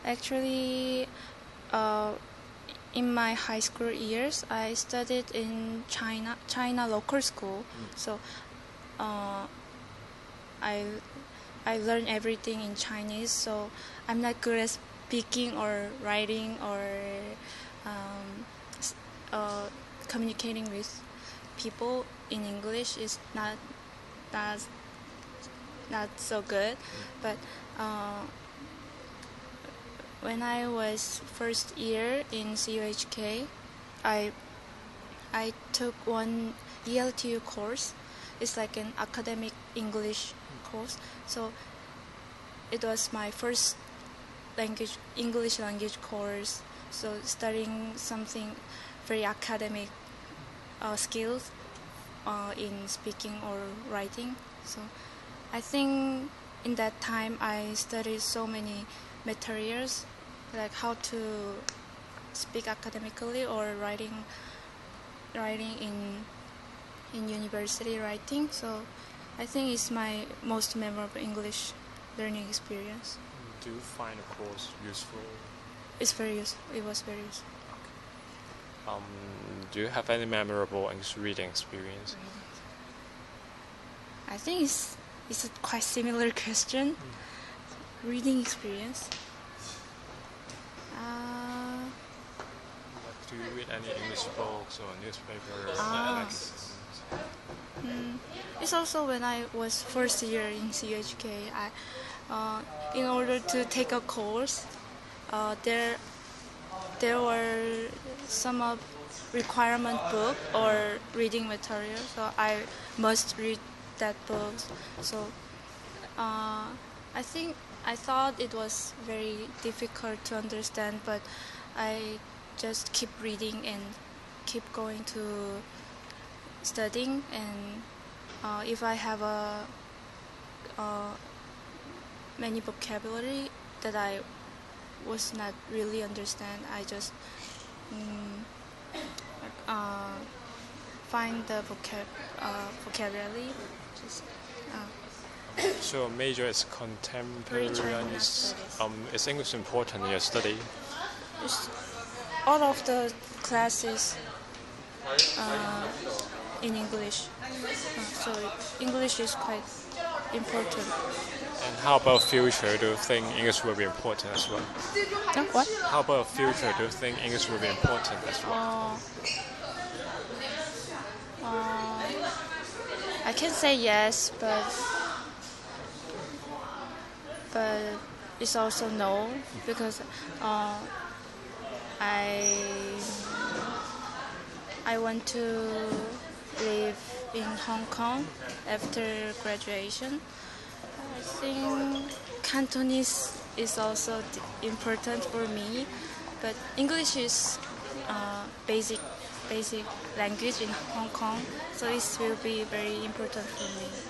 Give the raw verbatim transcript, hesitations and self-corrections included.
Actually, uh, in my high school years, I studied in China, China local school. Mm. So, uh, I I learned everything in Chinese. So I'm not good at speaking or writing or um, s- uh, communicating with people in English is not not not so good. But uh, when I was first year in C U H K, I I took one E L T U course. It's like an academic English course. So it was my first language English language course. So studying something very academic uh, skills uh, in speaking or writing. So I think in that time I studied so many materials, like how to speak academically or writing writing in in university writing. So I think it's my most memorable English learning experience. Do you find the course useful? It's very useful. It was very useful. Um, do you have any memorable English reading experience? I think it's it's a quite similar question. Reading experience. Uh, Like, do you read any English books or newspapers? Ah. Like, mm, it's also when I was first year in C U H K. I, uh, in order to take a course, uh, there there were some of requirement book or reading material. So I must read that book. So uh, I think I thought it was very difficult to understand, but I just keep reading and keep going to studying. And uh, if I have a uh, many vocabulary that I was not really understand, I just mm, uh, find the vocab uh, vocabulary. Just uh, so your major is contemporary. China Is, studies. um, is English important in your study? Just all of the classes uh, in English. Uh, so English is quite important. And how about future? Do you think English will be important as well? No, what? How about future? Do you think English will be important as well? Uh, uh, I can say yes, but but it's also no because uh, I I want to live in Hong Kong after graduation. I think Cantonese is also d- important for me, but English is uh, basic basic language in Hong Kong, so it will be very important for me.